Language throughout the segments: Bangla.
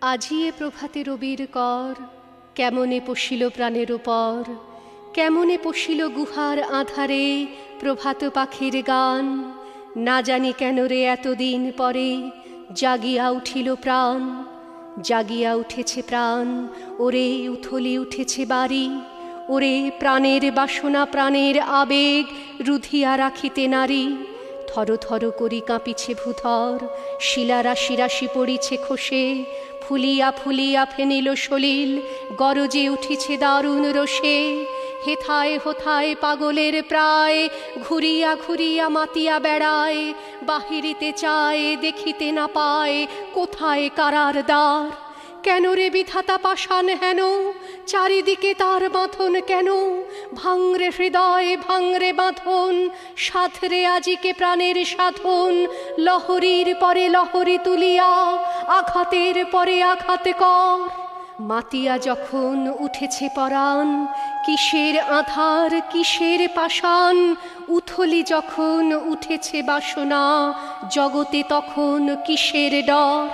আজিয়ে প্রভাতে রবির কর, কেমনে পশিল প্রাণের উপর, কেমনে পশিল গুহার আধারে প্রভাত পাখির গান। না জানি কেন রে এতদিন পরে জাগিয়া উঠিল প্রাণ, জাগিয়া উঠেছে প্রাণ, ওরে উথলি উঠেছে বাড়ি, ওরে প্রাণের বাসনা প্রাণের আবেগ রুধিয়া রাখিতে নারী। থর থর করি কাঁপিছে ভূধর, শিলা রাশি রাশি পড়িছে খসে, ফুলিয়া ফুলিয়া ফেনিল সলিল, গরজে উঠিছে দারুণ রোষে। হেথায় হোথায় পাগলের প্রায়, ঘুরিয়া ঘুরিয়া মাতিয়া বেড়ায়, বাহিরিতে চায় দেখিতে না পায় কোথায় কারার দ্বার। কেন রে বিধাতা পাষাণ হেন, চারিদিকে তার বাঁধন কেন? ভাঙরে হৃদয় ভাঙরে বাঁধন, সাধরে আজিকে প্রাণের সাধন। লহরীর পরে লহরী তুলিয়া, আঘাতের পরে আঘাত কর। মাতিয়া যখন উঠেছে পরাণ, কিসের আধার কিসের পাষাণ। উথলি যখন উঠেছে বাসনা, জগতে তখন কিসের ডর।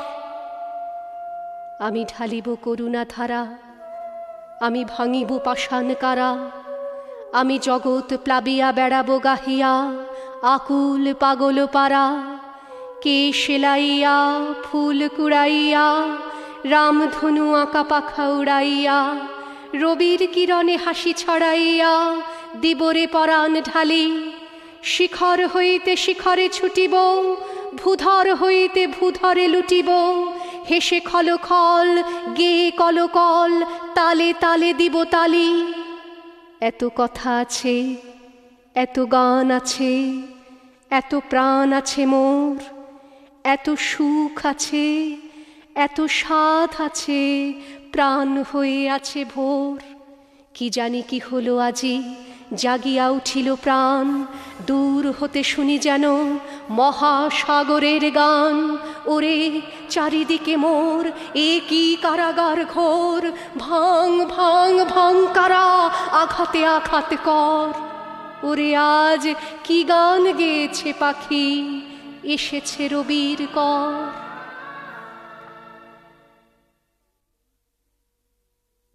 আমি ঢালিব করুণা ধারা, আমি ভাঙিব পাষাণ কারা। আমি জগৎ প্লাবিয়া বেড়াবো গাহিয়া, আকুল পাগল পারা। কে সেলাইয়া ফুল কুড়াইয়া, রামধনু আঁকা পাখা উড়াইয়া, রবির কিরণে হাসি ছড়াইয়া দিবরে পরাণ ঢালি। শিখর হইতে শিখরে ছুটিব, ভূধর হইতে ভূধরে লুটিব। হেসে খলখল গেয়ে কলকল, তালে তালে দিব তালি। এত কথা আছে, এত গান আছে, এত প্রাণ আছে মোর, এত সুখ আছে, এত স্বাদ আছে, প্রাণ হয়ে আছে ভোর। কি জানি কি হলো আজি, জাগিয়া উঠিল প্রাণ। দূর হতে শুনি যেন মহাসাগরের গান। ওরে চারিদিকে মোর এ কি কারাগার ঘোর, ভাঙ ভাঙ ভাঙ কারা, আঘাতে আঘাত কর। ওরে আজ কি গান গেয়েছে পাখি, এসেছে রবির কর।